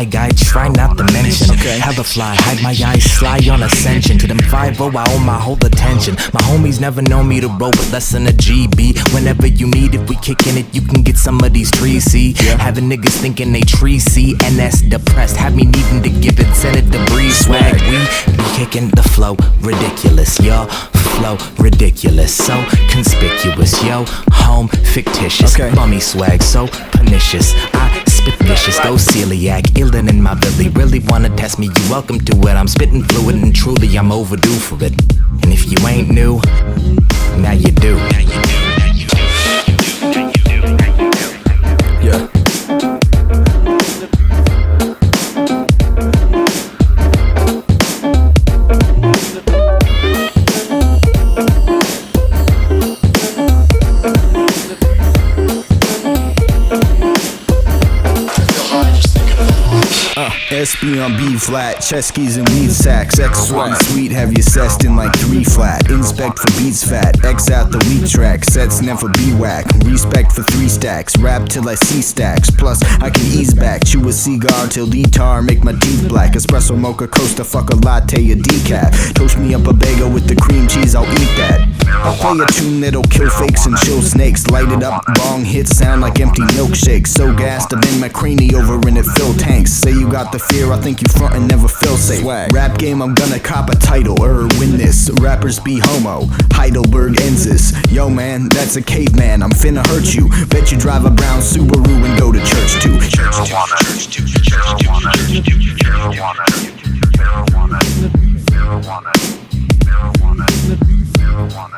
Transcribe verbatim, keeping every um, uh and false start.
shy guy, try not to mention. Okay. Hella fly, hide my eyes, sly on ascension. To them five oh, I owe my whole attention. My homies never know me to roll with less than a G B. Whenever you need, if we kickin' it, you can get some of these trees, see. Yeah. Having niggas thinking they tree see, and that's depressed. Have me needing to give it, send it to breeze. Swag, we be kicking the flow, ridiculous, yo. Flow, ridiculous, so conspicuous, yo. Home, fictitious, Okay. bummy swag, so pernicious. I spit vicious, go celiac, illin' in my belly. Really wanna test me, you welcome to it. I'm spitting fluid and truly I'm overdue for it. And if you ain't new, now you do. Yeah. S B on B flat, chest skis and weed sacks. X sweat sweet, have you sessed in like three flat. Inspect for beats fat, X out the weak track. Sets never be whack, respect for three stacks. Rap till I see stacks, plus I can ease back. Chew a cigar till D-tar, make my teeth black. Espresso mocha coaster, fuck a latte, a decaf. Toast me up a bagel with the cream cheese, I'll eat that. I'll play a tune that'll kill fakes and chill snakes. Light it up, bong hits sound like empty milkshakes. So gassed, I bend my cranny over and it fill tanks. Say you got the fear, I think you front and never feel safe. Swag. Rap game, I'm gonna cop a title or win this. Rappers be homo, Heidelberg ends this. Yo man, that's a caveman, I'm finna hurt you. Bet you drive a brown Subaru and go to church too. Church too, church too, church too, church too, church too, marijuana, marijuana, marijuana, marijuana, marijuana.